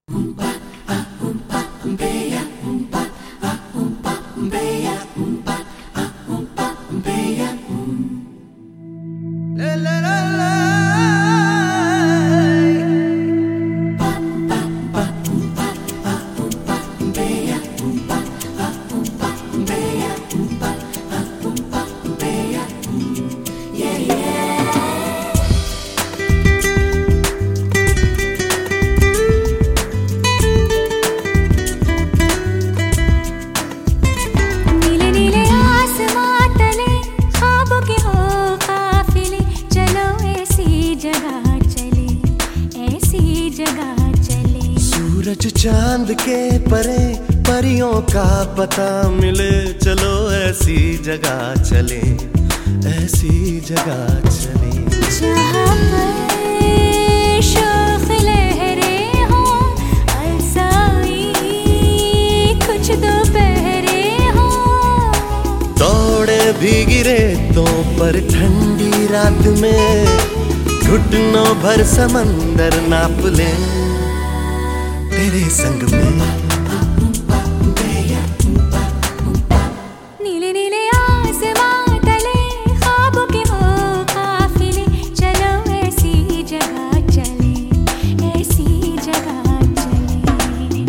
सूरज चांद के परे परियों का पता मिले, चलो ऐसी जगह चले, ऐसी जगह चले जहाँ पर शोख लहरें हों, अलसाई कुछ दोपहरे हों। दौड़े भीगी रेतों पर ठंडी रात में, घुटनों भर समंदर नाप ले तेरे संग में। नीले नीले आसमां तले ख्वाबों के हो काफिले, चलो ऐसी जगह चले, ऐसी जगह चले।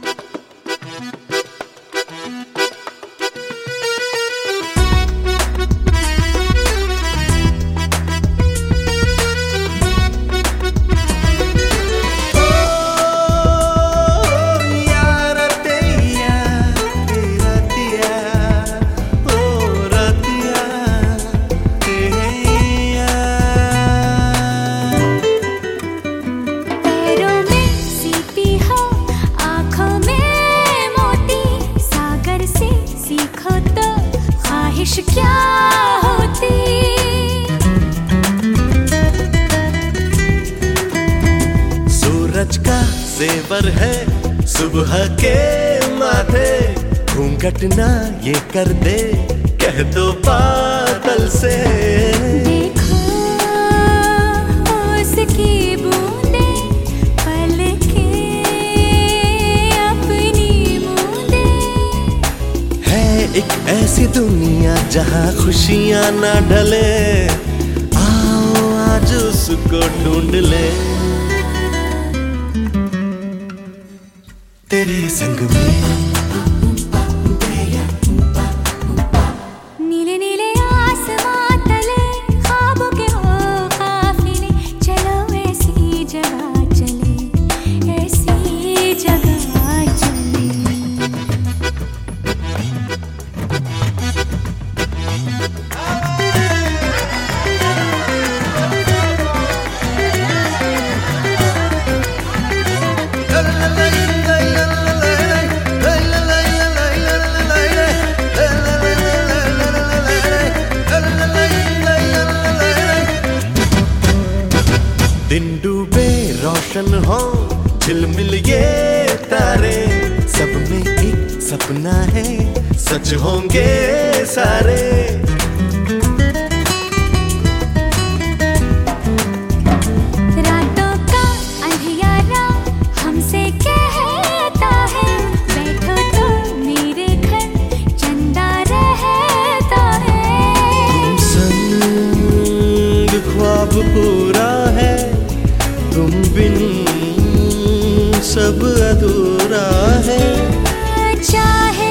क्या होती सूरज का जेवर है सुबह के माथे, घूंघट ना ये कर दे, कह दो बादल से। देखो उसकी बूंदे पलके अपनी मूंदे, है एक ऐसी दुनिया जहाँ खुशियाँ ना ढले, आओ आज उसको ढूंढ ले तेरे संग में। नीले नीले आसमां तले ख्वाबों के हो काफिले, चलो ऐसी जगह चले, ऐसी जगह चले। दिन डूबे रोशन हो झिलमिल ये तारे, सब में एक सपना है सच होंगे सारे। रातों का अंधियारा हमसे कहता है, बैठो तो मेरे घर चंदा रहता है। संग ख्वाब पूरा है, तुम बिन सब अधूरा है। चाहे